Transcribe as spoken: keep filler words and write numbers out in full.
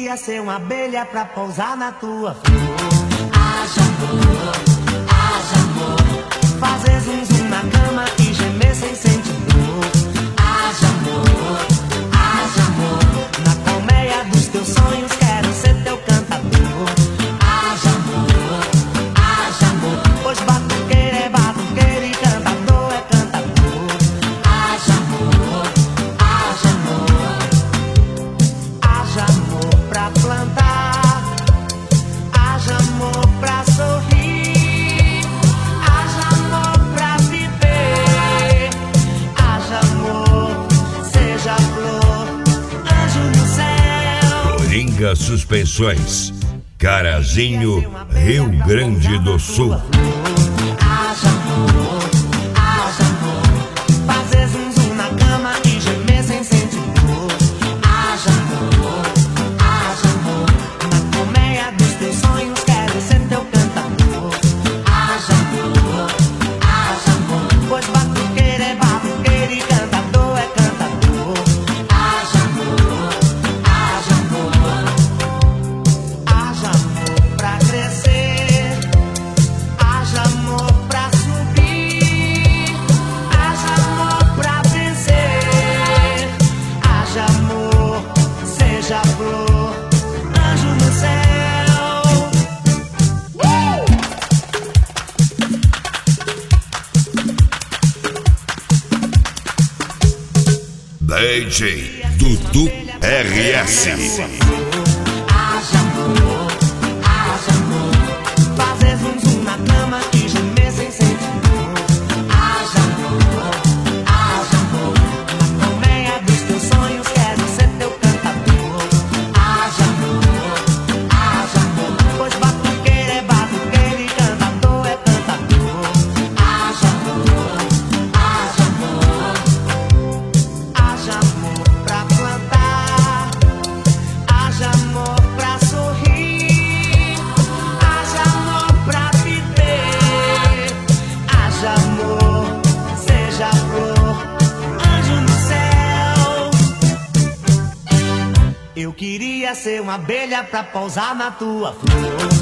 queria ser uma abelha pra pousar na tua flor. Haja amor, haja amor, fazer zum zum na cama e gemer sem sentir dor. Haja amor, haja amor, na colmeia dos teus sonhos quero ser teu cantador. Haja amor, haja amor, pois batuqueiro é batuqueiro e cantador é cantador. Haja amor, haja amor, haja amor pra plantar, haja amor pra sorrir, haja amor pra viver, haja amor, seja flor, anjo no céu. Coringa Suspensões, Carazinho, Rio Grande do Sul. Haja amor, haja amor, fazer zum zum na cama e gemer sem sentir dor. Haja amor, haja amor, na colmeia dos teus sonhos quero ser teu cantador. Haja amor, haja amor, pois batuqueiro é batuqueiro e cantador é cantador. Haja amor, haja amor, Haja amor pra crescer, haja amor pra subir, haja amor pra vencer, haja amor, seja flor, anjo no céu. D J Dudu R S. haja amor, haja amor, Fazer zum zum na cama e gemer sem sentir dor. haja amor, haja amor, Na colmeia dos teus sonhos quero ser teu cantador. haja amor, haja amor, Pois batuqueiro é batuqueiro e cantador é cantador. haja amor, haja amor, Haja amor pra plantar, haja amor pra sorrir, haja amor pra viver, haja amor, seja flor, anjo no céu. Eu queria ser uma abelha pra pousar na tua flor.